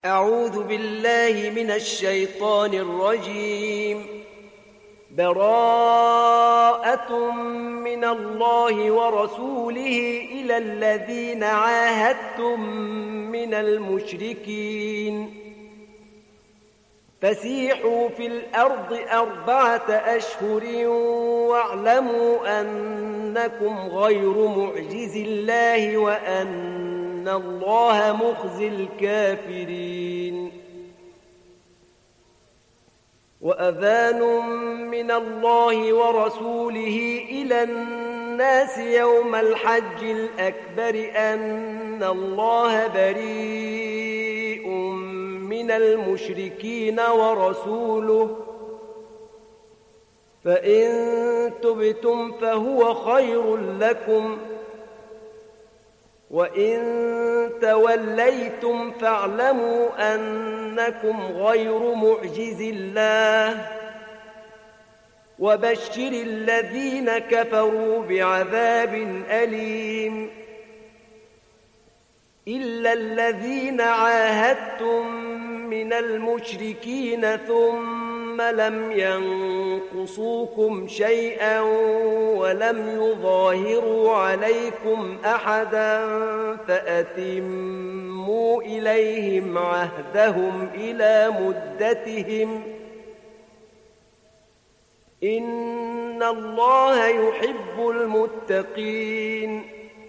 أعوذ بالله من الشيطان الرجيم. براءة من الله ورسوله إلى الذين عاهدتم من المشركين فسيحوا في الأرض 4 أشهر واعلموا أنكم غير معجز الله وأن الله مخزي الكافرين. وأذان من الله ورسوله إلى الناس يوم الحج الأكبر أن الله بريء من المشركين ورسوله، فإن تبتم فهو خير لكم، وإن توليتم فاعلموا أنكم غير معجز الله، وبشر الذين كفروا بعذاب أليم. إلا الذين عاهدتم من المشركين ثم لم ينقصوكم شيئا ولم يظاهروا عليكم أحدا فأتموا إليهم عهدهم إلى مدتهم، إن الله يحب المتقين.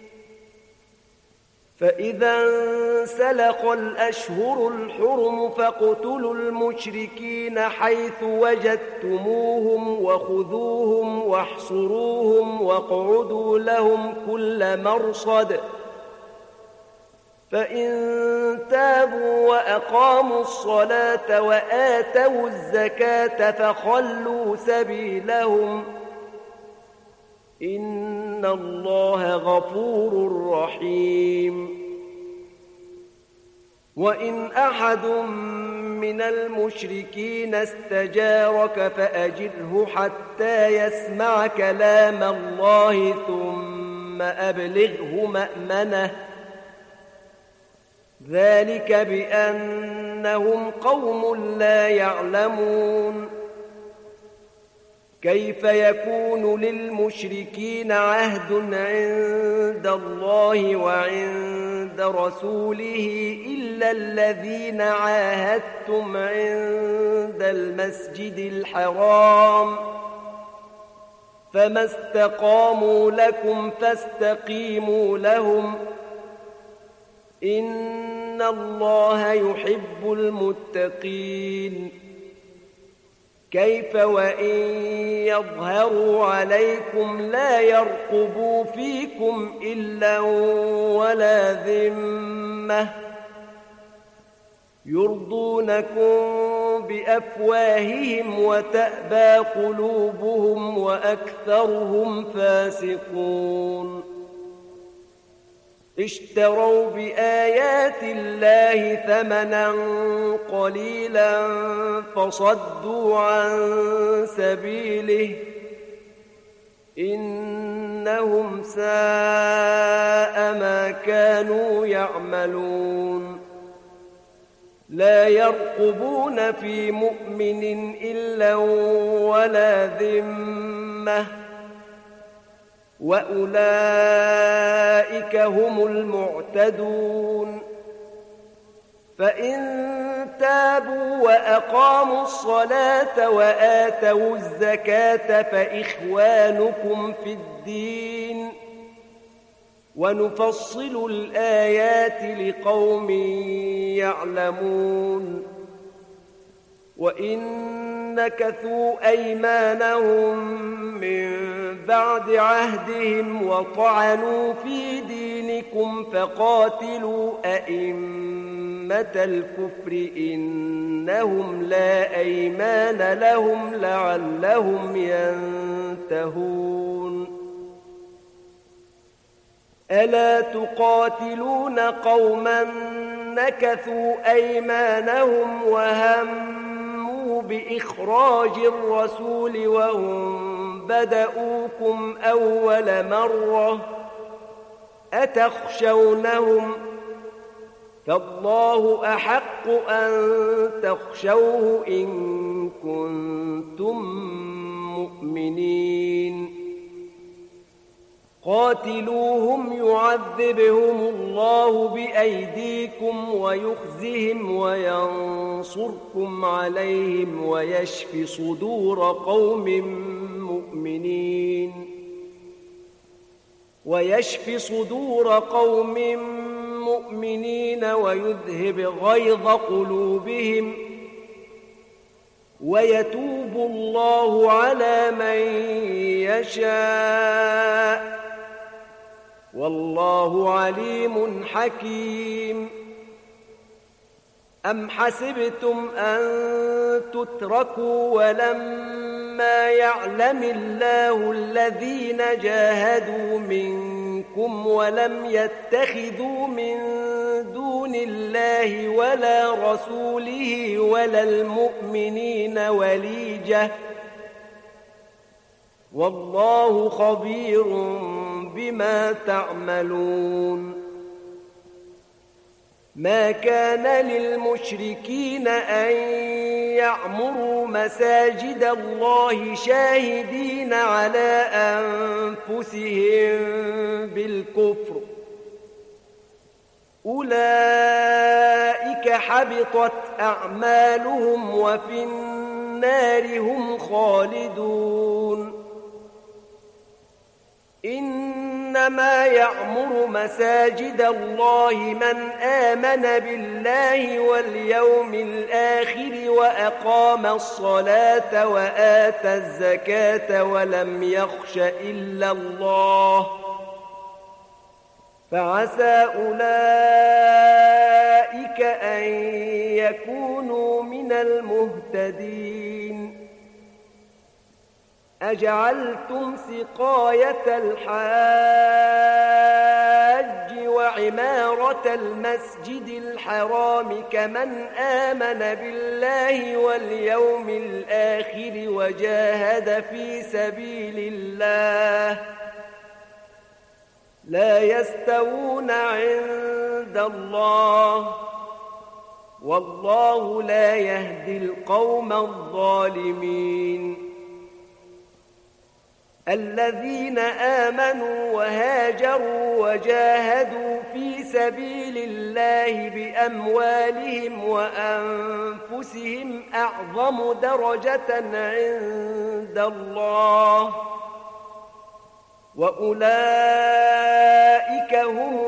فإذا انسلخ الأشهر الحرم فاقتلوا المشركين حيث وجدتموهم وخذوهم واحصروهم واقعدوا لهم كل مرصد، فإن تابوا وأقاموا الصلاة وآتوا الزكاة فخلوا سبيلهم، إن الله غفور رحيم. وإن أحد من المشركين استجارك فأجره حتى يسمع كلام الله ثم أبلغه مأمنه، ذلك بأنهم قوم لا يعلمون. كيف يكون للمشركين عهد عند الله وعند رسوله إلا الذين عاهدتم عند المسجد الحرام، فما استقاموا لكم فاستقيموا لهم، إن الله يحب المتقين. كيف وإن يظهروا عليكم لا يرقبوا فيكم إلا ولا ذمة، يرضونكم بأفواههم وتأبى قلوبهم وأكثرهم فاسقون. اشتروا بآيات الله ثمنا قليلا فصدوا عن سبيله، إنهم ساء ما كانوا يعملون. لا يرقبون في مؤمن إلا ولا ذمة، وأولئك هم المعتدون. فإن تابوا وأقاموا الصلاة وآتوا الزكاة فإخوانكم في الدين، ونفصل الآيات لقوم يعلمون. وإن نكثوا أيمانهم من بعد عهدهم وطعنوا في دينكم فقاتلوا أئمة الكفر إنهم لا أيمان لهم لعلهم ينتهون. ألا تقاتلون قوما نكثوا أيمانهم وهموا بإخراج الرسول وهم بدؤوكم أول مرة، أتخشونهم فالله أحق أن تخشوه إن كنتم مؤمنين قاتلوهم يعذبهم الله بأيديكم ويخزهم وينصركم عليهم ويشف صدور قوم مؤمنين ويذهب غيظ قلوبهم ويتوب الله على من يشاء والله عليم حكيم أم حسبتم أن تتركوا ولما يعلم الله الذين جاهدوا منكم ولم يتخذوا من دون الله ولا رسوله ولا المؤمنين وليجة والله خبير بما تعملون ما كان للمشركين أن يعمروا مساجد الله شاهدين على أنفسهم بالكفر أولئك حبطت أعمالهم وفي النار هم خالدون إنما يعمر مساجد الله من آمن بالله واليوم الآخر وأقام الصلاة وآتى الزكاة ولم يخش إلا الله فعسى أولئك أن يكونوا من المهتدين أجعلتم سقاية الحاج وعمارة المسجد الحرام كمن آمن بالله واليوم الآخر وجاهد في سبيل الله لا يستوون عند الله والله لا يهدي القوم الظالمين الذين آمنوا وهاجروا وجاهدوا في سبيل الله بأموالهم وأنفسهم أعظم درجة عند الله وأولئك هم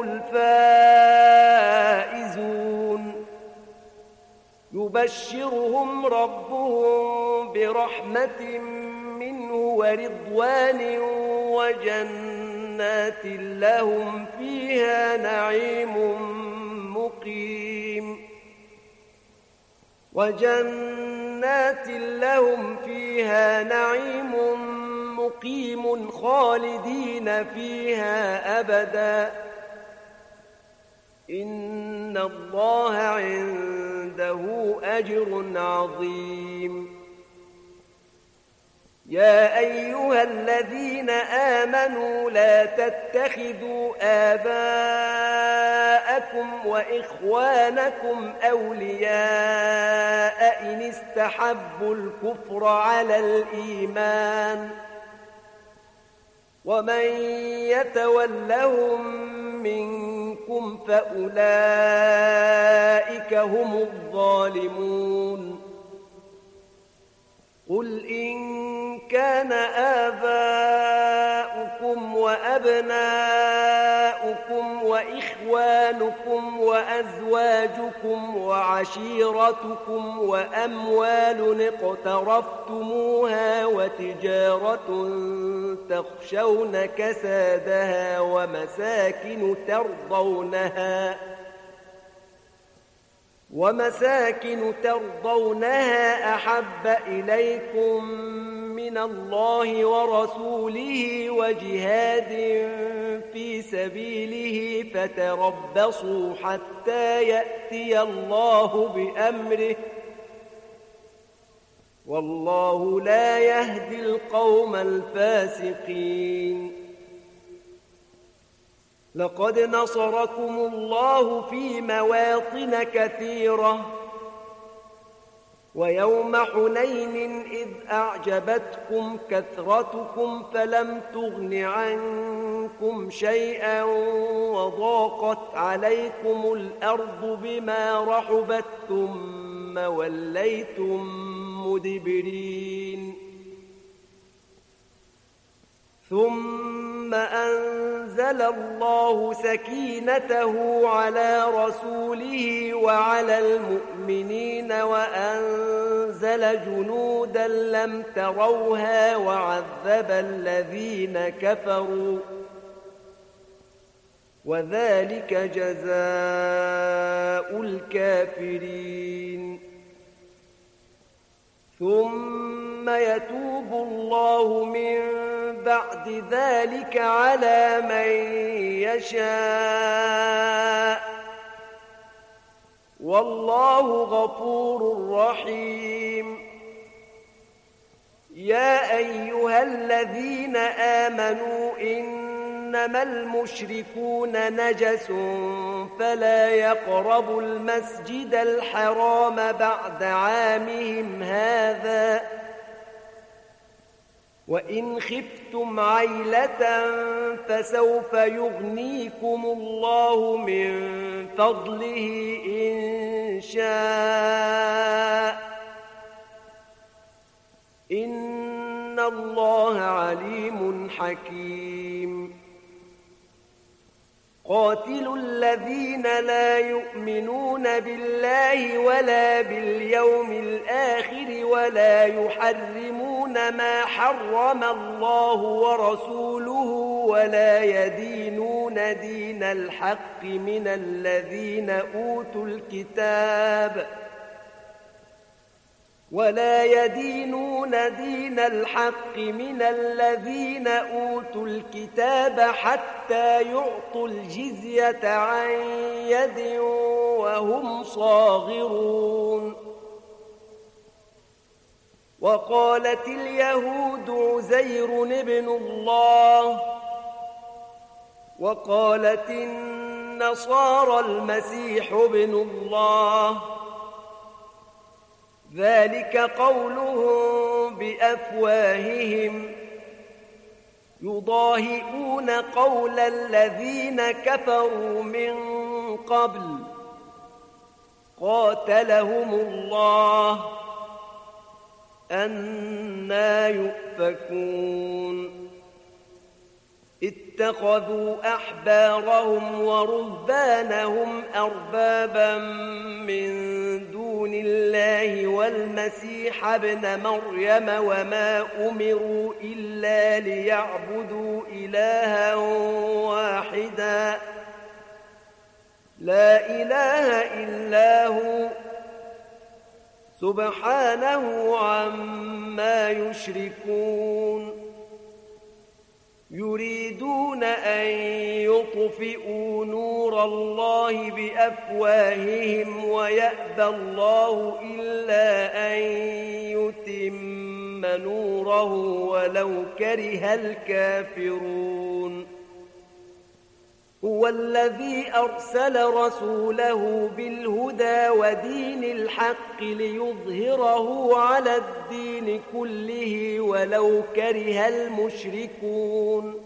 الفائزون يبشرهم ربهم برحمة منه ورضوان وجنات لهم فيها نعيم مقيم خالدين فيها أبدا إن الله عنده أجر عظيم يا أيها الذين آمنوا لا تتخذوا آباءكم وإخوانكم أولياء إن استحبوا الكفر على الإيمان ومن يتولهم منكم فأولئك هم الظالمون قل إن كان آباؤكم وأبناؤكم وإخوانكم وأزواجكم وعشيرتكم وأموال اقترفتموها وتجارة تخشون كسادها ومساكن ترضونها أحب إليكم من الله ورسوله وجهاد في سبيله فتربصوا حتى يأتي الله بأمره والله لا يهدي القوم الفاسقين لقد نصركم الله في مواطن كثيرة ويوم حنين إذ أعجبتكم كثرتكم فلم تغن عنكم شيئا وضاقت عليكم الأرض بما رحبت ثم وليتم مدبرين ثم أنزل الله سكينته على رسوله وعلى المؤمنين وأنزل جنودا لم تروها وعذب الذين كفروا وذلك جزاء الكافرين ثم يتوب الله من بعد ذلك على من يشاء والله غفور رحيم يا أيها الذين آمنوا إنما المشركون نجس فلا يقربوا المسجد الحرام بعد عامهم هذا وإن خفتم عيلة فسوف يغنيكم الله من فضله إن شاء إن الله عليم حكيم قاتلوا الذين لا يؤمنون بالله ولا باليوم الآخر ولا يحرمون ما حرم الله ورسوله ولا يدينون دين الحق من الذين أوتوا الكتاب حتى يعطوا الجزية عن يد وهم صاغرون وقالت اليهود عزير ابن الله وقالت النصارى المسيح ابن الله ذلك قولهم بأفواههم يضاهئون قول الذين كفروا من قبل قاتلهم الله أنى يؤفكون اتخذوا أحبارهم ورهبانهم أربابا من دون الله والمسيح ابن مريم وما أمروا إلا ليعبدوا إلها واحدا لا إله إلا هو سبحانه عما يشركون يريدون أن يطفئوا نور الله بأفواههم ويأبى الله إلا أن يتم نوره ولو كره الكافرون هو الذي أرسل رسوله بالهدى ودين الحق ليظهره على الدين كله ولو كره المشركون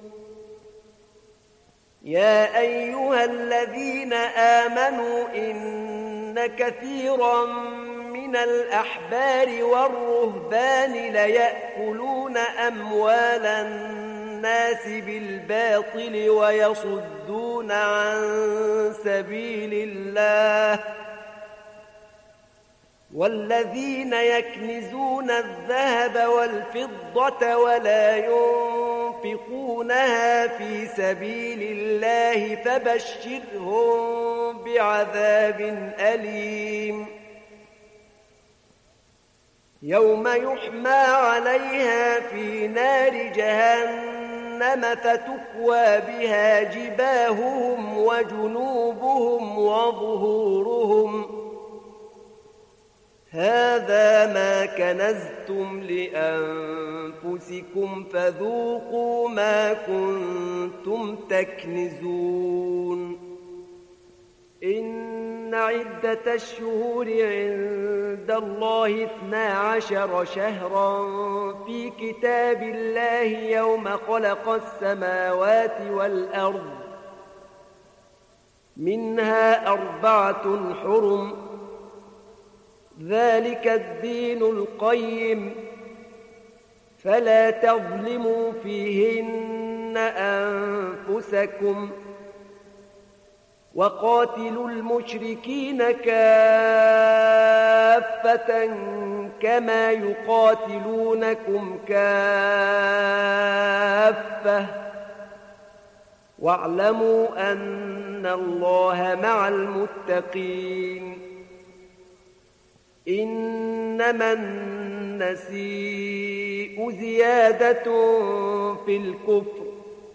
يا أيها الذين آمنوا إن كثيرا من الأحبار والرهبان ليأكلون أموال الناس بالباطل ويصدون عن سبيل الله والذين يكنزون الذهب والفضة ولا ينفقونها في سبيل الله فبشرهم بعذاب أليم يوم يحمى عليها في نار جهنم فتكوى بها جباههم وجنوبهم وظهورهم هذا ما كنزتم لأنفسكم فذوقوا ما كنتم تكنزون إن عدة الشهور عند الله 12 شهرا في كتاب الله يوم خلق السماوات والأرض منها 4 حرم ذلك الدين القيم فلا تظلموا فيهن أنفسكم وقاتلوا المشركين كافة كما يقاتلونكم كافة واعلموا أن الله مع المتقين إنما النسيء زيادة في الكفر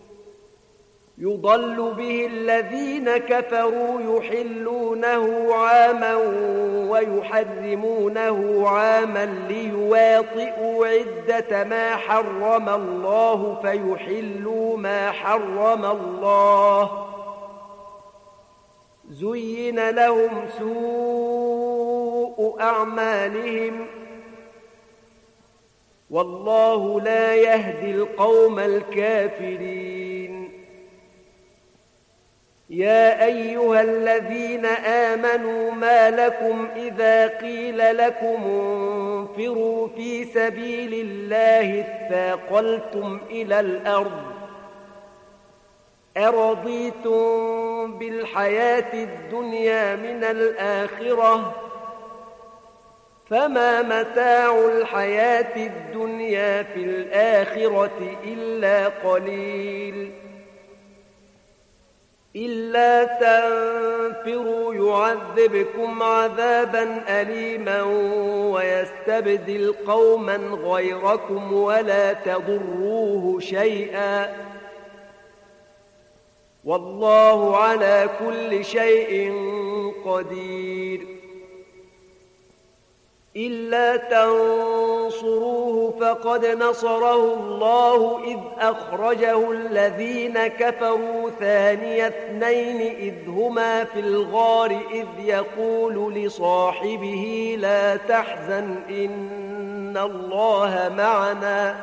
يضل به الذين كفروا يحلونه عاما ويحرمونه عاما ليواطئوا عدة ما حرم الله فيحلوا ما حرم الله زين لهم سوء أعمالهم والله لا يهدي القوم الكافرين يا أيها الذين آمنوا ما لكم إذا قيل لكم انفروا في سبيل الله اثاقلتم إلى الأرض أرضيتم بالحياة الدنيا من الآخرة فما متاع الحياة الدنيا في الآخرة إلا قليل إلا تنفروا يعذبكم عذابا أليما ويستبدل قوما غيركم ولا تضروه شيئا والله على كل شيء قدير إلا تنصروه فقد نصره الله إذ أخرجه الذين كفروا ثاني اثنين إذ هما في الغار إذ يقول لصاحبه لا تحزن إن الله معنا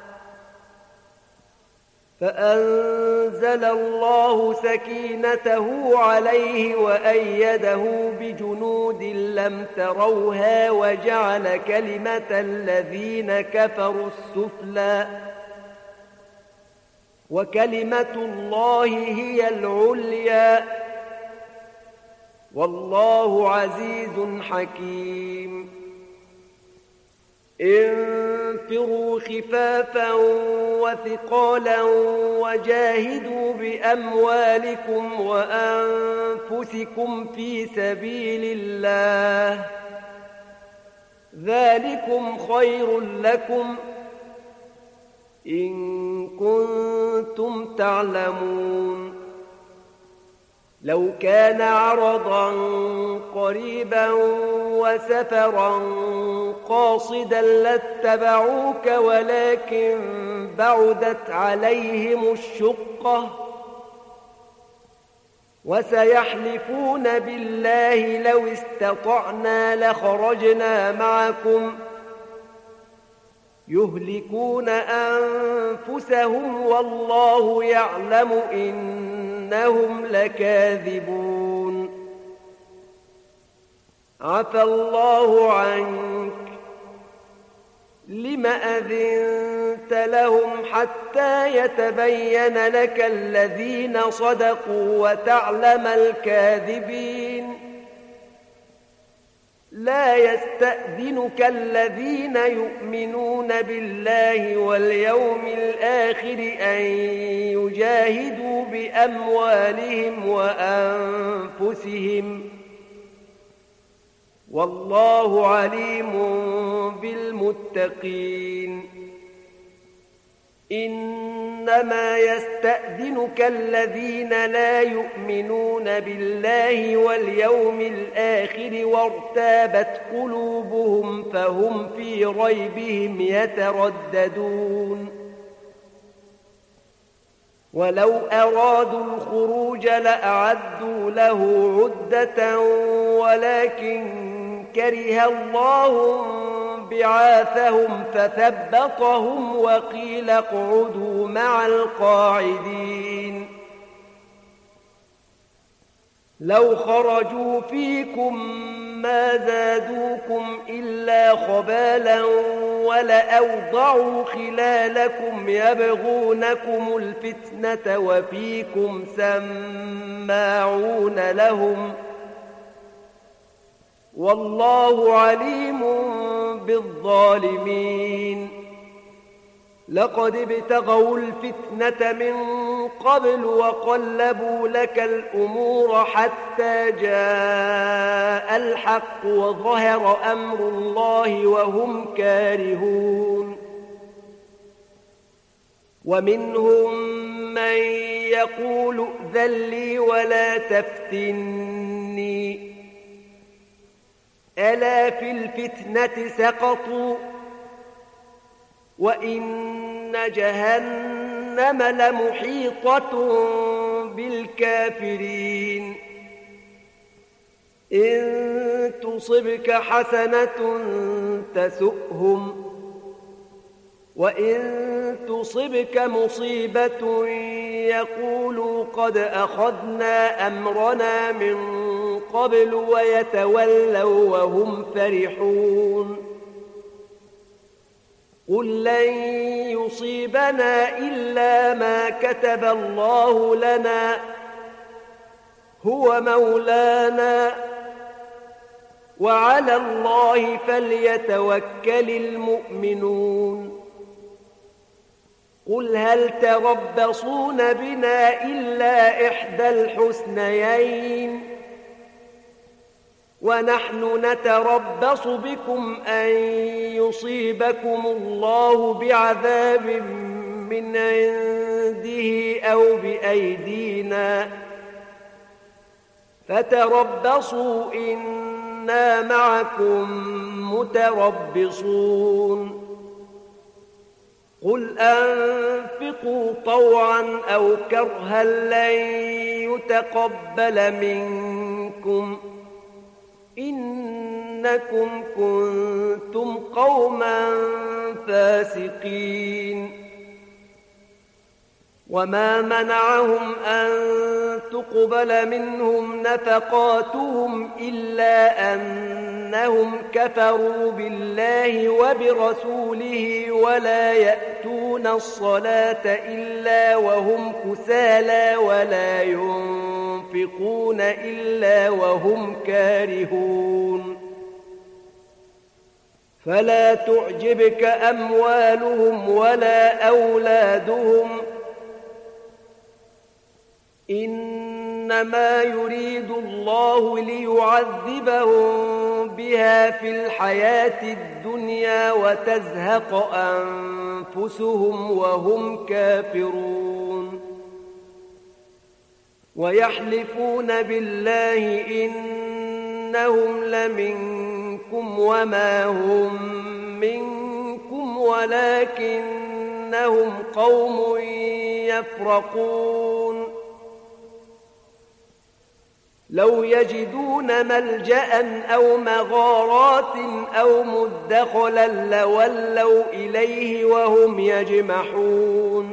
فأنزل الله سكينته عليه وأيده بجنود لم تروها وجعل كلمة الذين كفروا السفلى وكلمة الله هي العليا والله عزيز حكيم انفروا خفافا وثقالا وجاهدوا بأموالكم وأنفسكم في سبيل الله ذلكم خير لكم إن كنتم تعلمون لو كان عرضا قريبا وسفرا قاصدا لاتبعوك ولكن بعدت عليهم الشقة وسيحلفون بالله لو استطعنا لخرجنا معكم يهلكون أنفسهم والله يعلم إنهم لكاذبون عفى الله عنك لم أذنت لهم حتى يتبين لك الذين صدقوا وتعلم الكاذبين لا يستأذنك الذين يؤمنون بالله واليوم الآخر أن يجاهدوا بأموالهم وأنفسهم والله عليم بالمتقين إنما يستأذنك الذين لا يؤمنون بالله واليوم الآخر وارتابت قلوبهم فهم في ريبهم يترددون ولو أرادوا الخروج لأعدوا له عدة ولكن كره الله بعاثهم فثبطهم وقيل اقعدوا مع القاعدين لو خرجوا فيكم ما زادوكم إلا خبالا ولأوضعوا خلالكم يبغونكم الفتنة وفيكم سماعون لهم والله عليم بالظالمين لقد ابتغوا الفتنة من قبل وقلبوا لك الأمور حتى جاء الحق وظهر أمر الله وهم كارهون ومنهم من يقول ائذن لي ولا تفتني ألا في الفتنة سقطوا وإن جهنم لمحيطة بالكافرين إن تصبك حسنة تسؤهم وإن تصبك مصيبة يقولوا قد أخذنا أمرنا من قبل ويتولوا وهم فرحون قل لن يصيبنا إلا ما كتب الله لنا هو مولانا وعلى الله فليتوكل المؤمنون قل هل تربصون بنا إلا إحدى الحسنيين ونحن نتربص بكم أن يصيبكم الله بعذاب من عنده أو بأيدينا فتربصوا إنا معكم متربصون قل أنفقوا طوعا أو كرها لن يتقبل منكم إنكم كنتم قوما فاسقين وما منعهم أن تقبل منهم نفقاتهم إلا أنهم كفروا بالله وبرسوله ولا يأتون الصلاة إلا وهم كسالى ولا ينفقون إلا وهم كارهون فلا تعجبك أموالهم ولا أولادهم إنما يريد الله ليعذبهم بها في الحياة الدنيا وتزهق أنفسهم وهم كافرون ويحلفون بالله إنهم لمنكم وما هم منكم ولكنهم قوم يفرقون لو يجدون ملجأ أو مغارات أو مدخلا لولوا إليه وهم يجمحون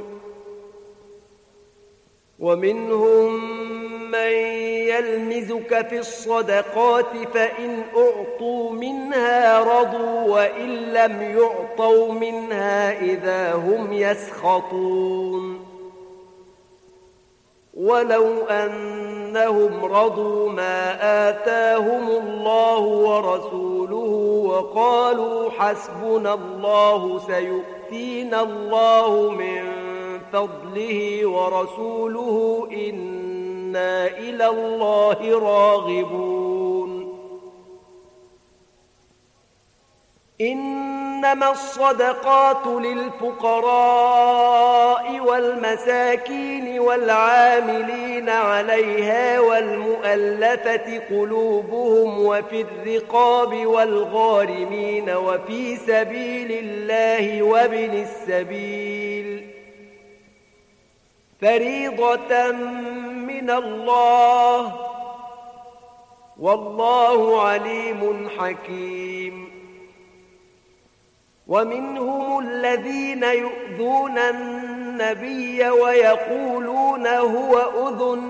ومنهم من يلمزك في الصدقات فإن أعطوا منها رضوا وإن لم يعطوا منها إذا هم يسخطون ولو أنهم رضوا ما آتاهم الله ورسوله وقالوا حسبنا الله سيؤتينا الله من فضله ورسوله إنا إلى الله راغبون إن إنما الصدقات للفقراء والمساكين والعاملين عليها والمؤلفة قلوبهم وفي الرقاب والغارمين وفي سبيل الله وابن السبيل فريضة من الله والله عليم حكيم. ومنهم الذين يؤذون النبي ويقولون هو أذن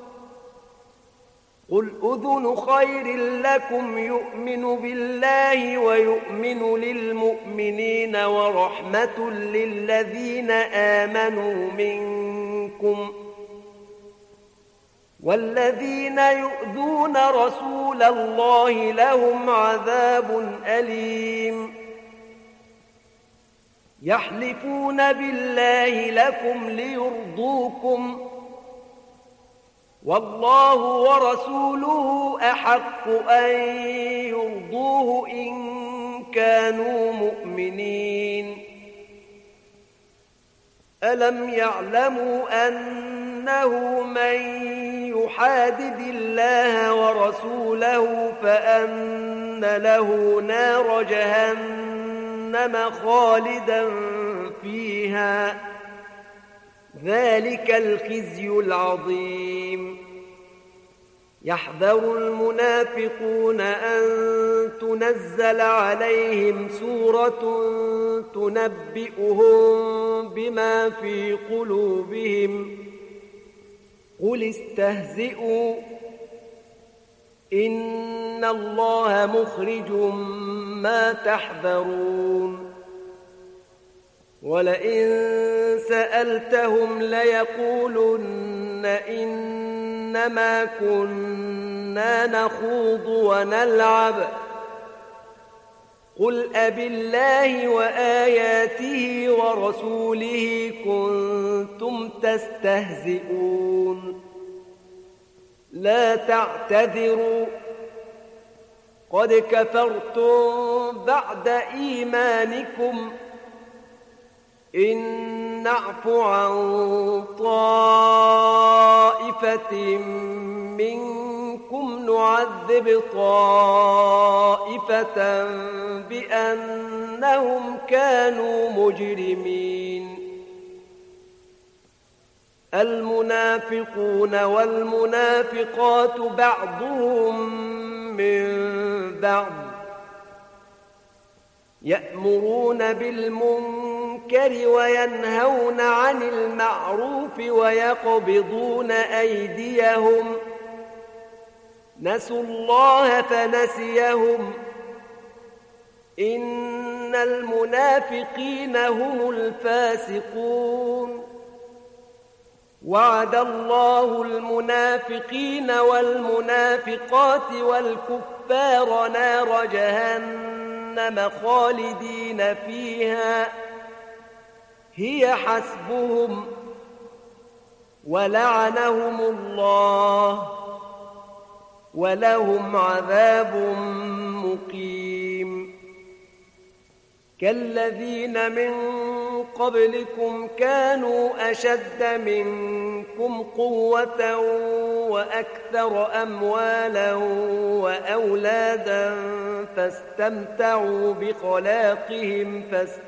قل أذن خير لكم يؤمن بالله ويؤمن للمؤمنين ورحمة للذين آمنوا منكم والذين يؤذون رسول الله لهم عذاب أليم. يحلفون بالله لكم ليرضوكم والله ورسوله أحق أن يرضوه إن كانوا مؤمنين. ألم يعلموا أنه من يحادد الله ورسوله فأن له نار جهنم خالدا فيها ذلك الخزي العظيم. يحذر المنافقون أن تنزل عليهم سورة تنبئهم بما في قلوبهم قل استهزئوا إن الله مخرج ما تحذرون. ولئن سألتهم ليقولن إنما كنا نخوض ونلعب قل أبالله وآياته ورسوله كنتم تستهزئون لا تعتذروا قد كفرتم بعد إيمانكم إن نعف عن طائفة منكم نعذب طائفة بأنهم كانوا مجرمين. المنافقون والمنافقات بعضهم من بعض يأمرون بالمنكر وينهون عن المعروف ويقبضون أيديهم نسوا الله فنسيهم إن المنافقين هم الفاسقون. وعد الله المنافقين والمنافقات والكفار نار جهنم خالدين فيها هي حسبهم ولعنهم الله ولهم عذاب مقيم. كالذين من قبلكم كانوا أشد منكم قوة وأكثر أموالا وأولادا فاستمتعوا بخلاقهم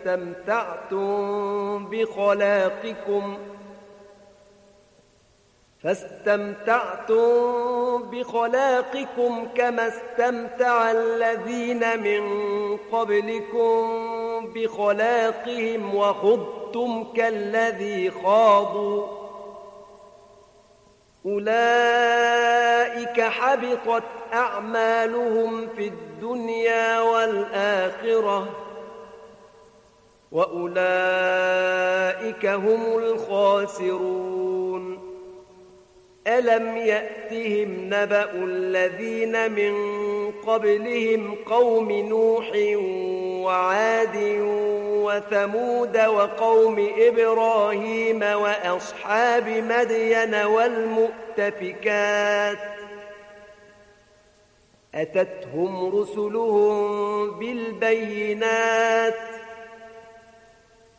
فاستمتعتم بخلاقكم كما استمتع الذين من قبلكم بخلاقهم وخضتم كالذي خاضوا أولئك حبطت أعمالهم في الدنيا والآخرة وأولئك هم الخاسرون. ألم يأتهم نبأ الذين من قبلهم قوم نوح وعاد وثمود وقوم إبراهيم وأصحاب مدين والمؤتفكات أتتهم رسلهم بالبينات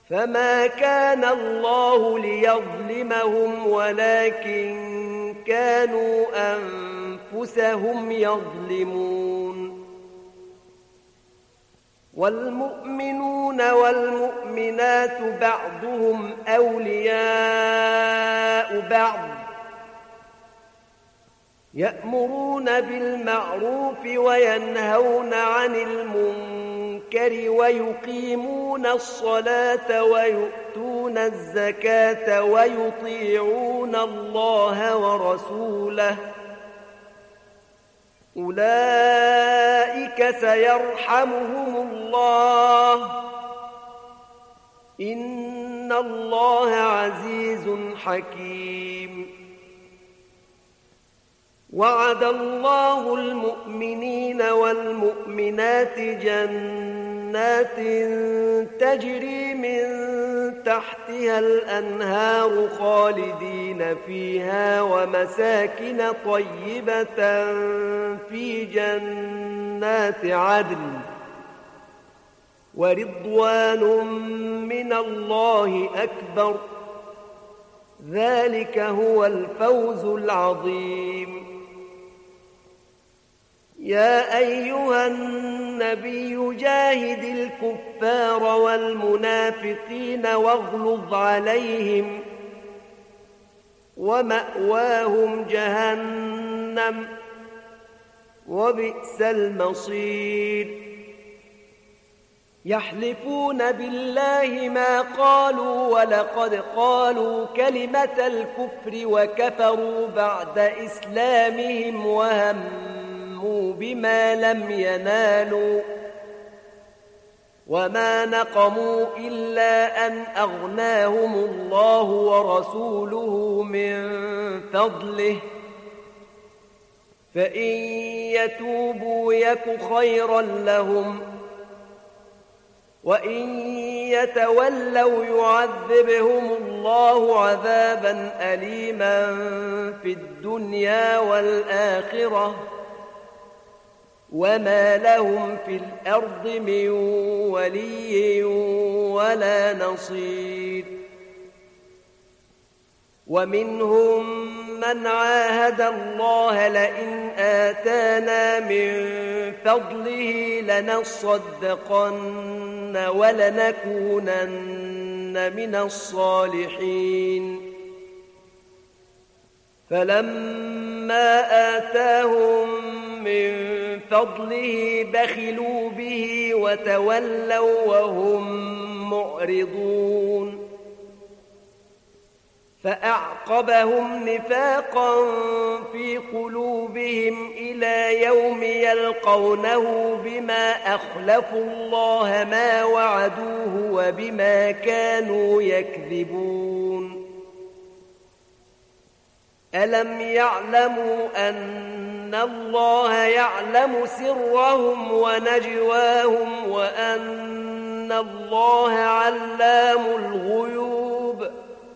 فما كان الله ليظلمهم ولكن كانوا أنفسهم يظلمون. والمؤمنون والمؤمنات بعضهم أولياء بعض يأمرون بالمعروف وينهون عن المنكر ويقيمون الصلاة ويؤتون الزكاة ويطيعون الله ورسوله أولئك سيرحمهم الله إن الله عزيز حكيم. وعد الله المؤمنين والمؤمنات جنات تجري من تحتها الأنهار خالدين فيها ومساكن طيبة في جنات عدن ورضوان من الله أكبر ذلك هو الفوز العظيم. يا أيها النبي جاهد الكفار والمنافقين واغلظ عليهم ومأواهم جهنم وبئس المصير. يحلفون بالله ما قالوا ولقد قالوا كلمة الكفر وكفروا بعد إسلامهم وهموا بما لم ينالوا وما نقموا إلا أن أغناهم الله ورسوله من فضله فإن يتوبوا يك خيرا لهم وإن يتولوا يعذبهم الله عذابا أليما في الدنيا والآخرة وما لهم في الأرض من ولي ولا نصير. ومنهم من عاهد الله لئن آتانا من فضله لنصدقن ولنكونن من الصالحين. فلما آتاهم من فضله بخلوا به وتولوا وهم معرضون. فأعقبهم نفاقا في قلوبهم إلى يوم يلقونه بما أخلفوا الله ما وعدوه وبما كانوا يكذبون. ألم يعلموا أن الله يعلم سرهم ونجواهم وأن الله علام الغيوب.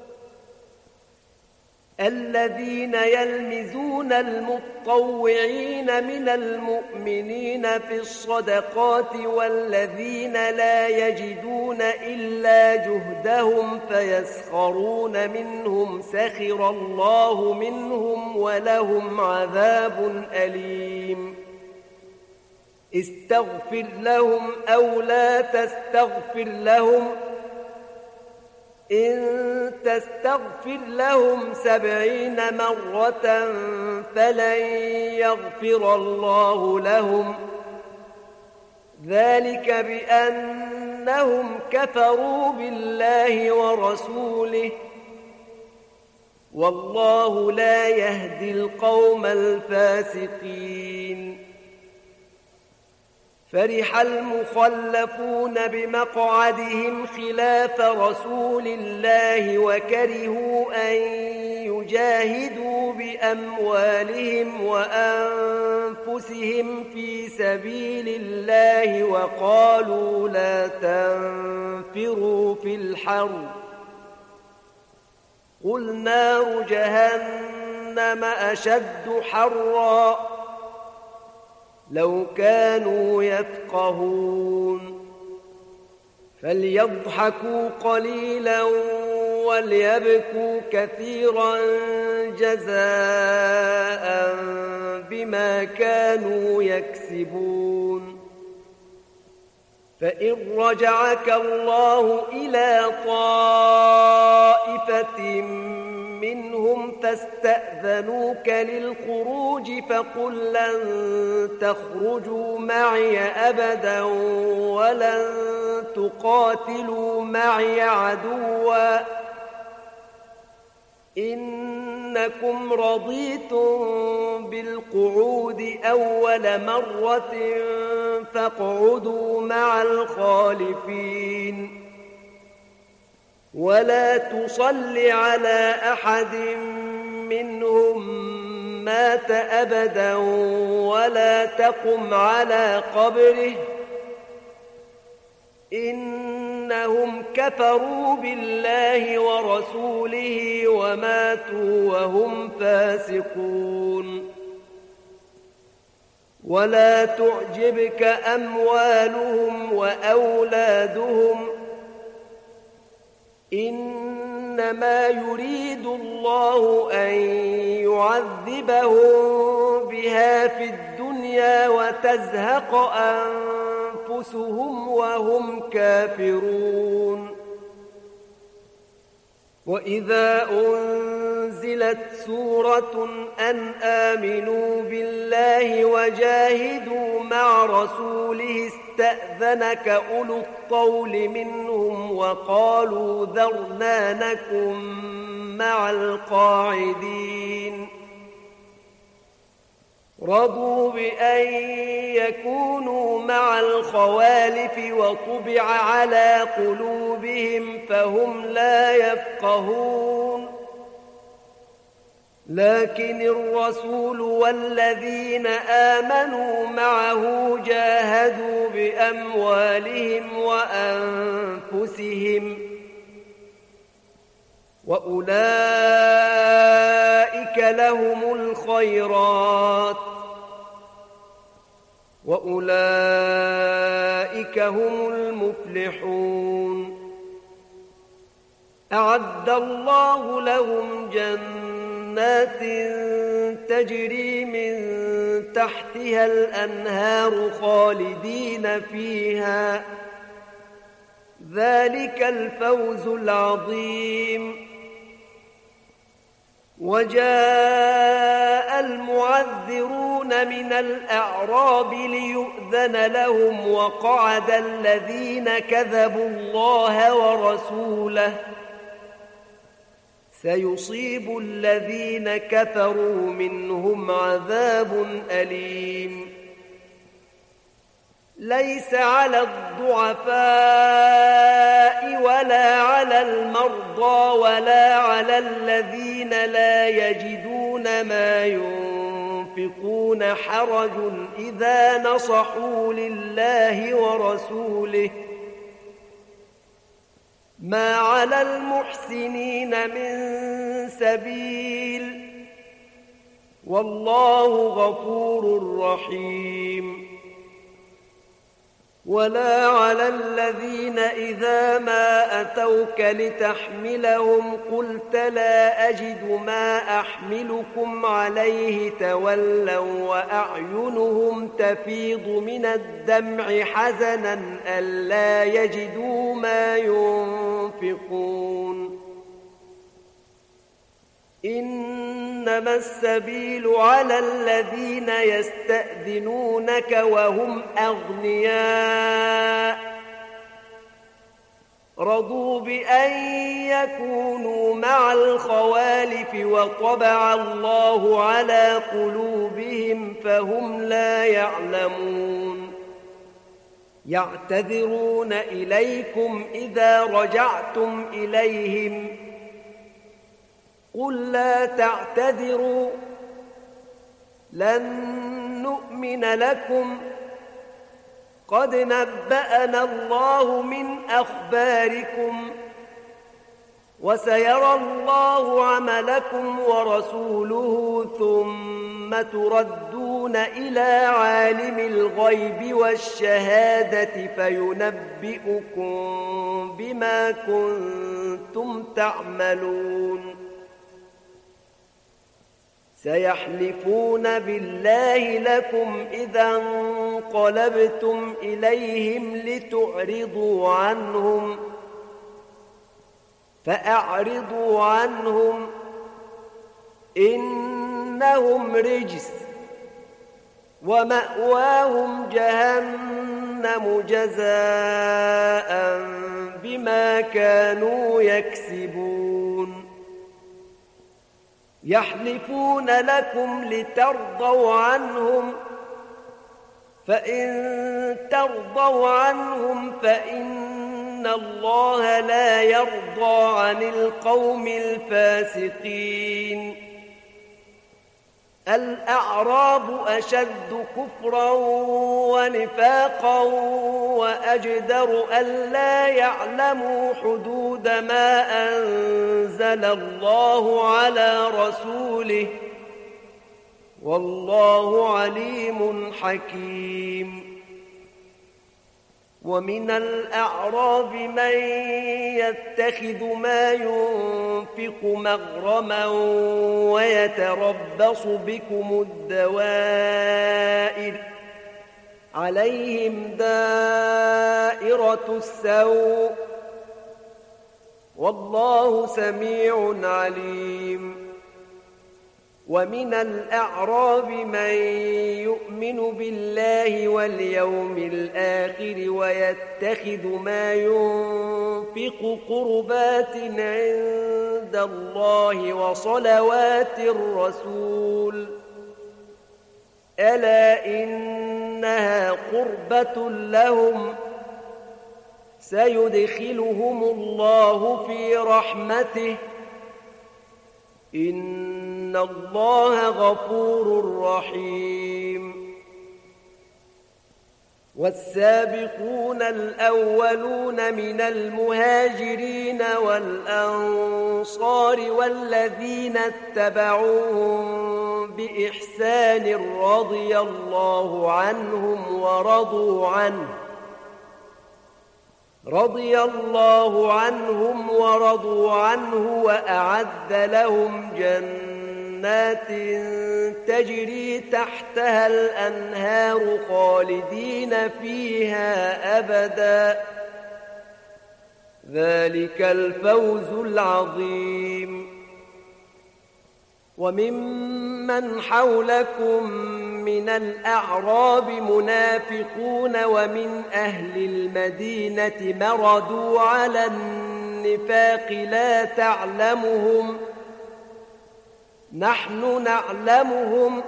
الذين يلمزون المطوعين من المؤمنين في الصدقات والذين لا يجدون إلا جهدهم فيسخرون منهم سخر الله منهم ولهم عذاب أليم. استغفر لهم أو لا تستغفر لهم إن تستغفر لهم 70 مرة فلن يغفر الله لهم ذلك بأنهم كفروا بالله ورسوله والله لا يهدي القوم الفاسقين. فرح المخلفون بمقعدهم خلاف رسول الله وكرهوا أن يجاهدوا بأموالهم وأنفسهم في سبيل الله وقالوا لا تنفروا في الحر قل نار جهنم أشد حرا لو كانوا يفقهون. فليضحكوا قليلا وليبكوا كثيرا جزاء بما كانوا يكسبون. فإن رجعك الله إلى طائفة منهم فاستأذنوك للخروج فقل لن تخرجوا معي أبدا ولن تقاتلوا معي عدوا إنكم رضيتم بالقعود أول مرة فاقعدوا مع الخالفين ولا تصل على أحد منهم مات أبدا ولا تقم على قبره إنهم كفروا بالله ورسوله وماتوا وهم فاسقون. ولا تعجبك أموالهم وأولادهم إنما يريد الله أن يعذبهم بها في الدنيا وتزهق أنفسهم وهم كافرون. وإذا أنزلت سورة أن آمنوا بالله وجاهدوا مع رسوله استأذنك أولو الطول منهم وقالوا ذرنا نكن مع القاعدين رضوا بأن يكونوا مع الخوالف وطبع على قلوبهم فهم لا يفقهون. لكن الرسول والذين آمنوا معه جاهدوا بأموالهم وأنفسهم وأولئك لهم الخيرات وأولئك هم المفلحون. أعد الله لهم جنات تجري من تحتها الأنهار خالدين فيها ذلك الفوز العظيم. وجاء المعذرون من الأعراب ليؤذن لهم وقعد الذين كذبوا الله ورسوله سيصيب الذين كفروا منهم عذاب أليم. ليس على الضعفاء ولا على المرضى ولا على الذين لا يجدون ما ينفقون حرج إذا نصحوا لله ورسوله ما على المحسنين من سبيل والله غفور رحيم. ولا على الذين إذا ما أتوك لتحملهم قلت لا أجد ما أحملكم عليه تولوا وأعينهم تفيض من الدمع حزنا ألا يجدوا ما ينفقون. إنما السبيل على الذين يستأذنونك وهم أغنياء رضوا بأن يكونوا مع الخوالف وطبع الله على قلوبهم فهم لا يعلمون. يعتذرون إليكم إذا رجعتم إليهم قل لا تعتذروا لن نؤمن لكم قد نبأنا الله من أخباركم وسيرى الله عملكم ورسوله ثم تردون تردون إلى عالم الغيب والشهادة فينبئكم بما كنتم تعملون سيحلفون بالله لكم إذا انقلبتم إليهم لتعرضوا عنهم فأعرضوا عنهم إنهم رجس ومأواهم جهنم جزاء بما كانوا يكسبون يحلفون لكم لترضوا عنهم فإن ترضوا عنهم فإن الله لا يرضى عن القوم الفاسقين الأعراب أشد كفرا ونفاقا وأجدر ألا يعلموا حدود ما أنزل الله على رسوله والله عليم حكيم ومن الأعراب من يتخذ ما ينفق مغرما ويتربص بكم الدوائر عليهم دائرة السوء والله سميع عليم ومن الأعراب من يؤمن بالله واليوم الآخر ويتخذ ما ينفق قربات عند الله وصلوات الرسول ألا إنها قربة لهم سيدخلهم الله في رحمته إن الله غفور رحيم والسابقون الأولون من المهاجرين والأنصار والذين اتبعوهم بإحسان رضي الله عنهم ورضوا عنه وأعد لهم جنات تجري تحتها الأنهار خالدين فيها أبدا ذلك الفوز العظيم وممن حولكم من الأعراب منافقون ومن أهل المدينة مردوا على النفاق لا تعلمهم نحن نعلمهم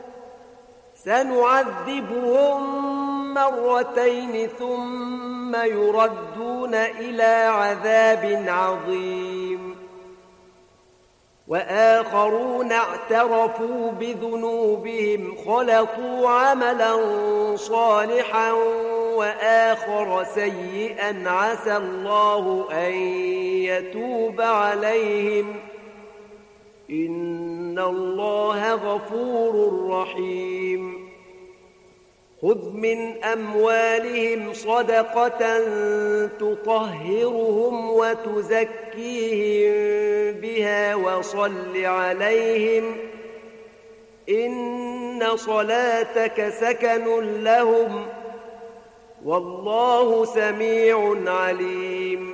سنعذبهم مرتين ثم يردون إلى عذاب عظيم وآخرون اعترفوا بذنوبهم خلطوا عملا صالحا وآخر سيئا عسى الله أن يتوب عليهم إن الله غفور رحيم خذ من أموالهم صدقة تطهرهم وتزكيهم بها وصل عليهم إن صلاتك سكن لهم والله سميع عليم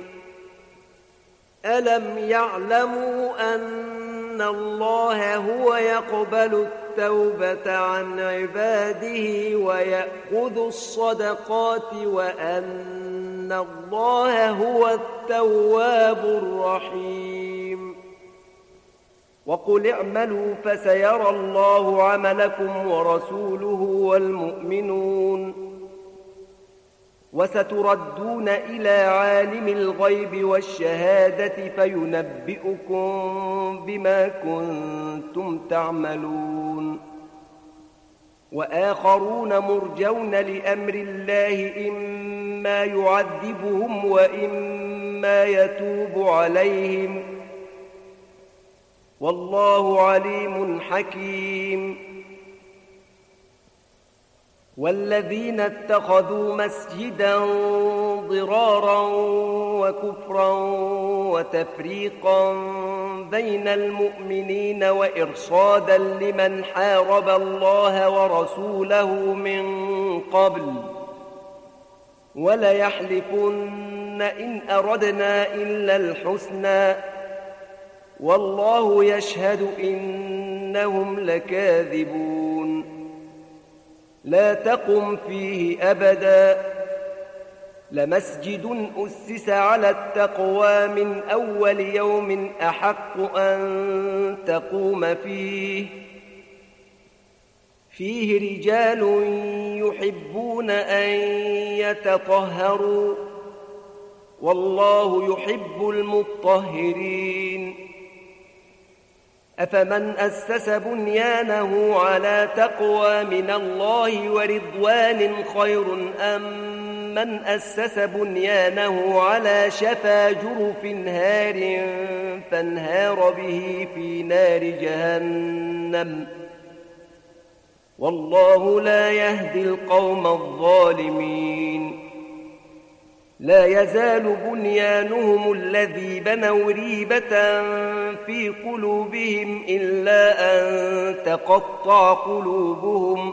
ألم يعلموا أن الله هو يقبل التوبة عن عباده ويأخذ الصدقات وأن الله هو التواب الرحيم وقل اعملوا فسيرى الله عملكم ورسوله والمؤمنون وستردون إلى عالم الغيب والشهادة فينبئكم بما كنتم تعملون وآخرون مرجون لأمر الله إما يعذبهم وإما يتوب عليهم والله عليم حكيم والذين اتخذوا مسجدا ضرارا وكفرا وتفريقا بين المؤمنين وإرصادا لمن حارب الله ورسوله من قبل وليحلفن إن أردنا إلا الحسنى والله يشهد إنهم لكاذبون لا تقم فيه أبدا لمسجد أسس على التقوى من أول يوم أحق أن تقوم فيه رجال يحبون أن يتطهروا والله يحب المطهرين أفمن أسس بنيانه على تقوى من الله ورضوان خير أم من أسس بنيانه على شفا جرف هار فانهار به في نار جهنم والله لا يهدي القوم الظالمين لا يزال بنيانهم الذي بنوا ريبة في قلوبهم إلا أن تقطع قلوبهم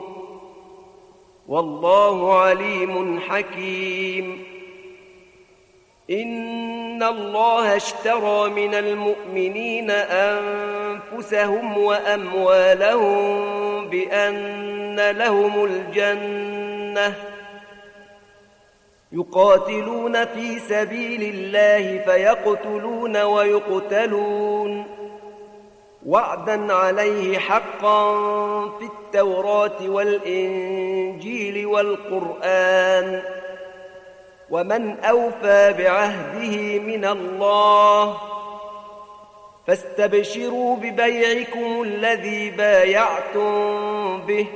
والله عليم حكيم إن الله اشترى من المؤمنين أنفسهم وأموالهم بأن لهم الجنة يقاتلون في سبيل الله فيقتلون ويقتلون وعدا عليه حقا في التوراة والإنجيل والقرآن ومن أوفى بعهده من الله فاستبشروا ببيعكم الذي بايعتم به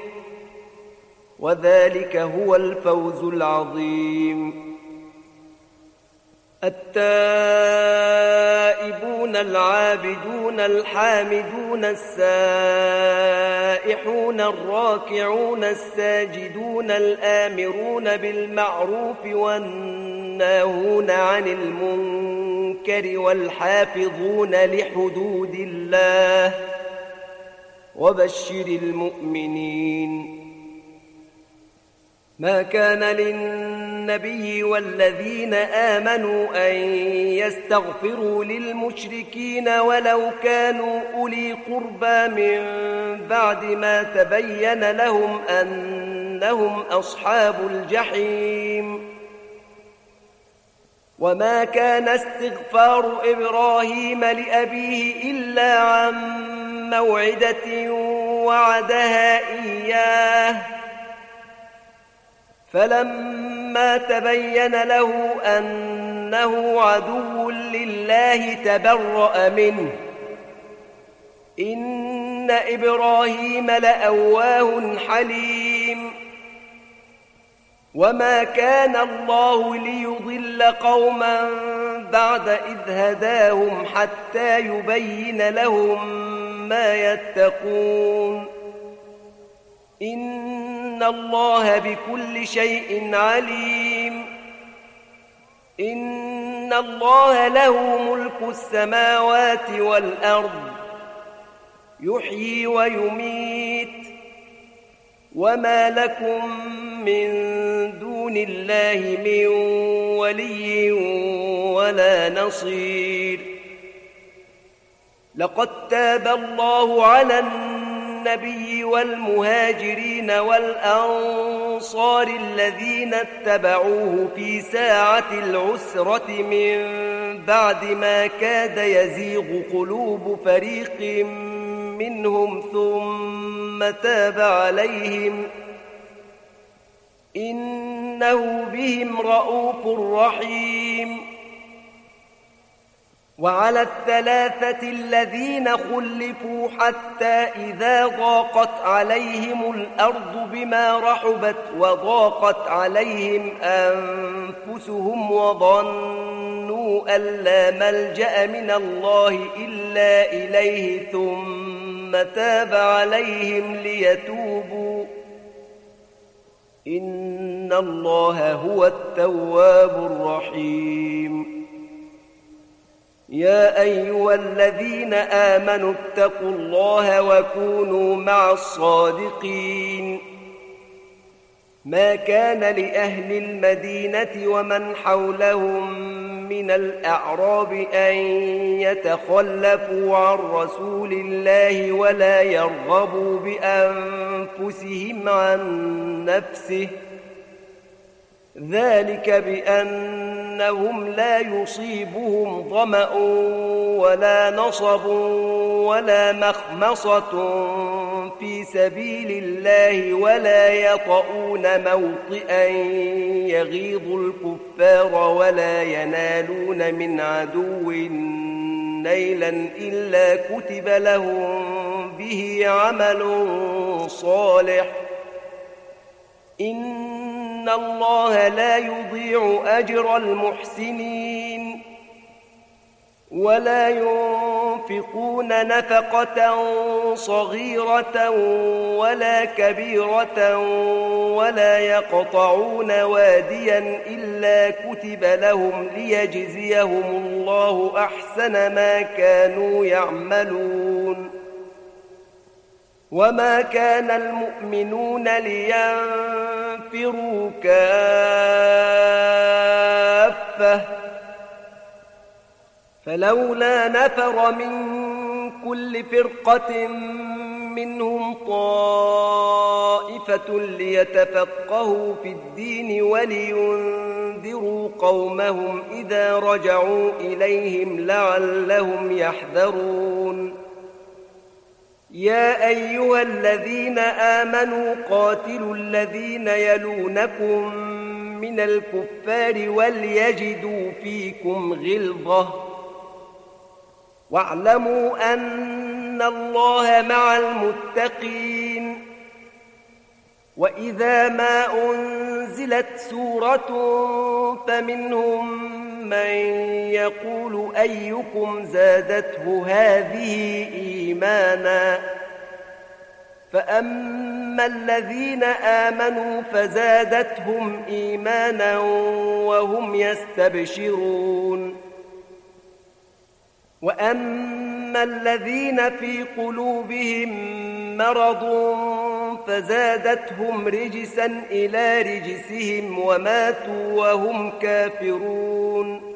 وذلك هو الفوز العظيم التائبون العابدون الحامدون السائحون الراكعون الساجدون الآمرون بالمعروف والناهون عن المنكر والحافظون لحدود الله وبشر المؤمنين ما كان للنبي والذين آمنوا أن يستغفروا للمشركين ولو كانوا أولي قربى من بعد ما تبين لهم أنهم أصحاب الجحيم وما كان استغفار إبراهيم لأبيه إلا عن موعدة وعدها إياه فلما تبين له أنه عدو لله تبرأ منه إن إبراهيم لأواه حليم وما كان الله ليضل قوما بعد إذ هداهم حتى يبين لهم ما يتقون إن الله بكل شيء عليم إن الله له ملك السماوات والأرض يحيي ويميت وما لكم من دون الله من ولي ولا نصير لقد تاب الله على النبي والمهاجرين والأنصار الذين اتبعوه في ساعة العسرة من بعد ما كاد يزيغ قلوب فريق منهم ثم تاب عليهم إنه بهم رءوف رحيم وعلى الثلاثة الذين خلفوا حتى إذا ضاقت عليهم الأرض بما رحبت وضاقت عليهم أنفسهم وظنوا أن لا ملجأ من الله إلا إليه ثم تاب عليهم ليتوبوا إن الله هو التواب الرحيم يا أيها الذين آمنوا اتقوا الله وكونوا مع الصادقين ما كان لأهل المدينة ومن حولهم من الأعراب أن يتخلفوا عن رسول الله ولا يرغبوا بأنفسهم عن نفسه ذلك بأنهم لا يصيبهم ظمأ ولا نصب ولا مخمصة في سبيل الله ولا يطؤون موطئا يغيظ الكفار ولا ينالون من عدو نيلا إلا كتب لهم به عمل صالح إن الله لا يضيع أجر المحسنين ولا ينفقون نفقة صغيرة ولا كبيرة ولا يقطعون واديا إلا كتب لهم ليجزيهم الله أحسن ما كانوا يعملون وما كان المؤمنون لينفروا كافة فلولا نفر من كل فرقة منهم طائفة ليتفقهوا في الدين ولينذروا قومهم إذا رجعوا إليهم لعلهم يحذرون يا أيها الذين آمنوا قاتلوا الذين يلونكم من الكفار وليجدوا فيكم غلظة واعلموا أن الله مع المتقين وإذا ما أنزلت سورة فمنهم من يقول أيكم زادته هذه إيمانا فأما الذين آمنوا فزادتهم إيمانا وهم يستبشرون وأما الذين في قلوبهم مرض فزادتهم رجسا إلى رجسهم وماتوا وهم كافرون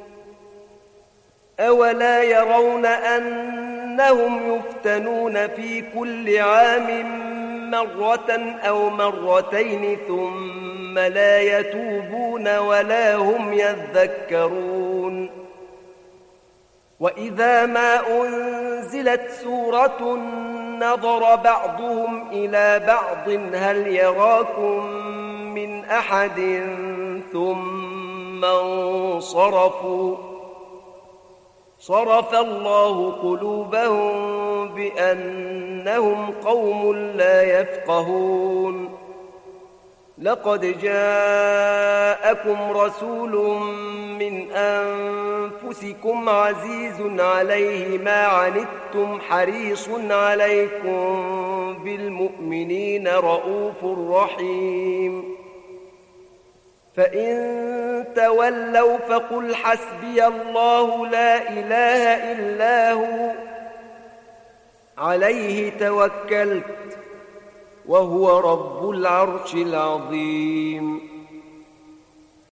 أولا يرون أنهم يفتنون في كل عام مرة أو مرتين ثم لا يتوبون ولا هم يذكرون وإذا ما أنزلت سورة نظر بعضهم إلى بعض هل يراكم من أحد ثم انصرفوا صرف الله قلوبهم بأنهم قوم لا يفقهون لقد جاءكم رسول من أنفسكم عزيز عليه ما عنتم حريص عليكم بالمؤمنين رؤوف رحيم فإن تولوا فقل حسبي الله لا إله إلا هو عليه توكلت وهو رب العرش العظيم